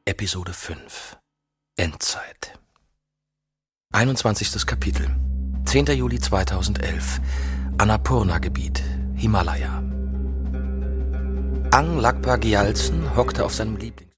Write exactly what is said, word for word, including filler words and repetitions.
Episode fünf. Endzeit. einundzwanzigstes Kapitel. zehnter Juli zweitausendelf. Annapurna-Gebiet, Himalaya. Ang Lakpa Gyaltsen hockte auf seinem Lieblings...